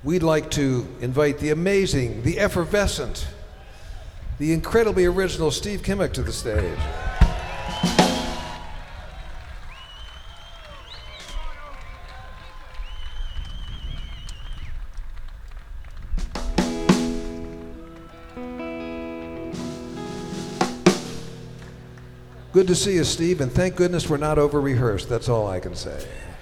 we'd like to invite the amazing, the effervescent, the incredibly original Steve Kimmick to the stage. Good to see you, Steve, and thank goodness we're not over-rehearsed. That's all I can say.